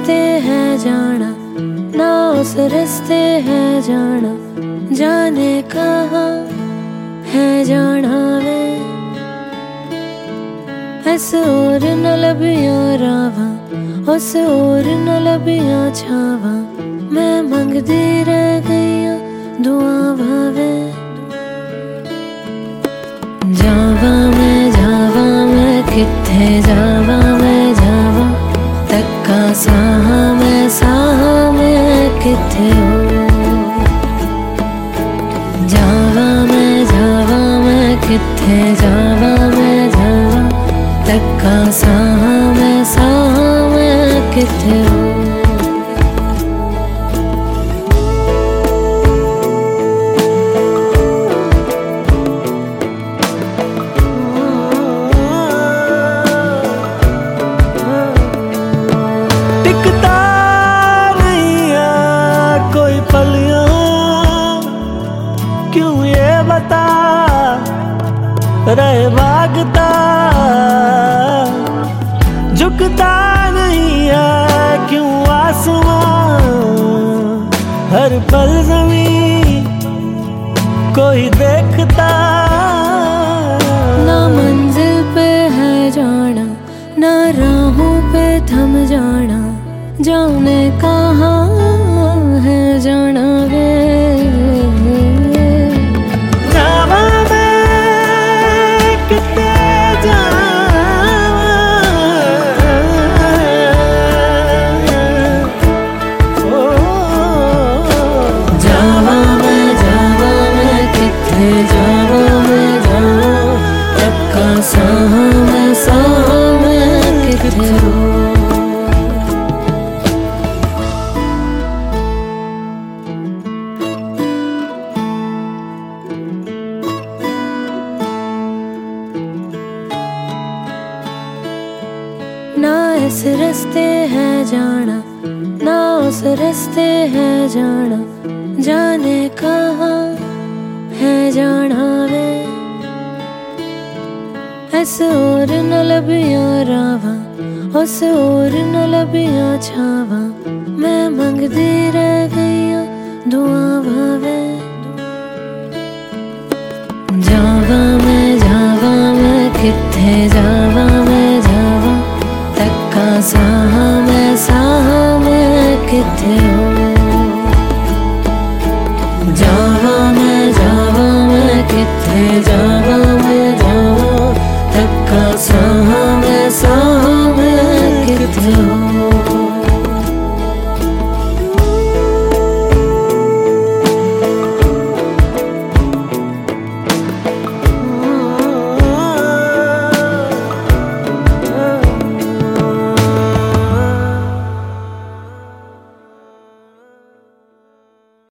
रस्ते है जाना, ना उस रस्ते है जाना, जाने कहाँ है जाना वे। इस ओर न लबियां रावा, उस ओर न लबियां छावा, मैं मंगदी रह गईया दुआ भावे। जावा मैं किथे जावा मैं जावा, तक्का साहा मैं किथे हो। जावा मैं किथे जावा मैं जावा, तक्का साहा मैं किथे हो। क्यों ये बता रहे भागता, झुकता नहीं है क्यों आसमां, हर पल ज़मीन कोई देखता। ना मंजिल पे है जाना, ना राहों पे थम जाना, जाने कहाँ है जाना वे। ना इस रस्ते है जाना, ना उस रस्ते है जाना, जाने कहाँ है जाना वे। इस ओर न लबियां रावा, उस ओर न लबियां छावा, मैं मंगदी रह गईया दुआ भावे। जावा मैं किथे जावा मैं जावा, तक्का साहा मैं किथे हो। जावा मैं किथे जावा